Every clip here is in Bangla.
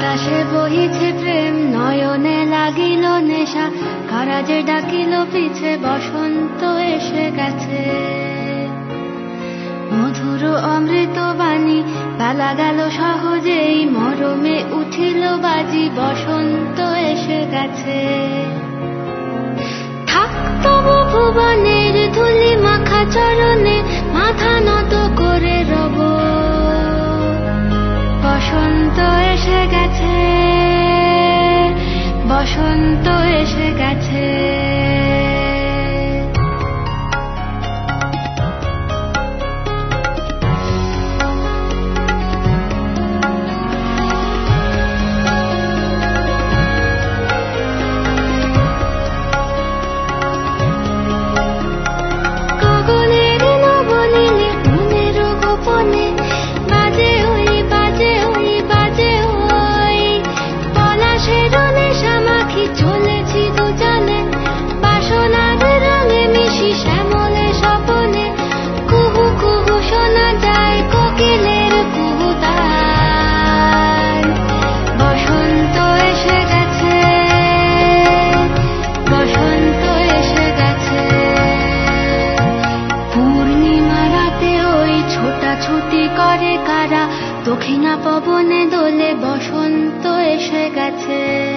বাতাসে বহিছে প্রেম, নয়নে লাগিল নেশা, কারা যে ডাকিল পিছে, বসন্ত এসে গেছে। মধুর অমৃত বাণী, বেলা গেল সহজেই, মরমে উঠিল বাজি, বসন্ত এসে গেছে। থাক তবু ভুবনের ধুলি মাখা চরণে, মাথা নত করে রব, বসন্ত এসে গেছে, বসন্ত এসে গেছে। দক্ষিণা পবনে দোলে, বসন্ত এসে গেছে।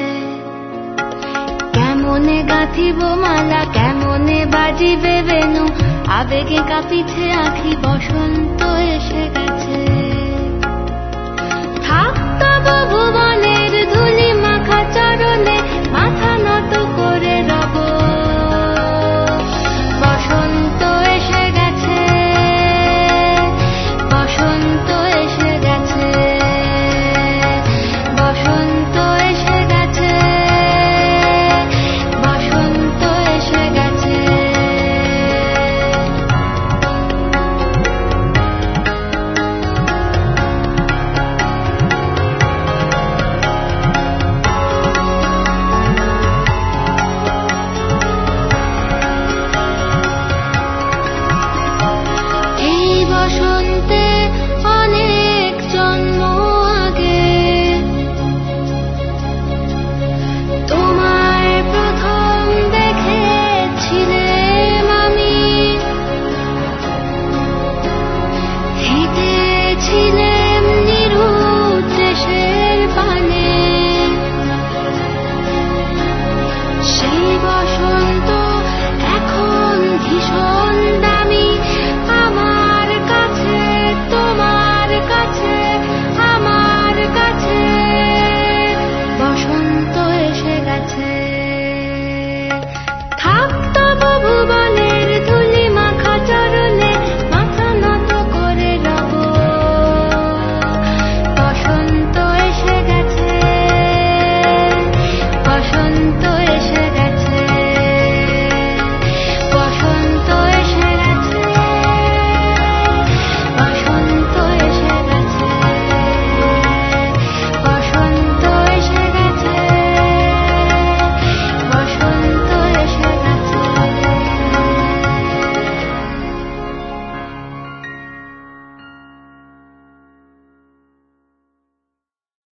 কেমনে গাঁথিব মালা, কেমনে বাজিবে বেণু, আবেগে কাঁপিছে আঁখি, বসন্ত এসে গেছে।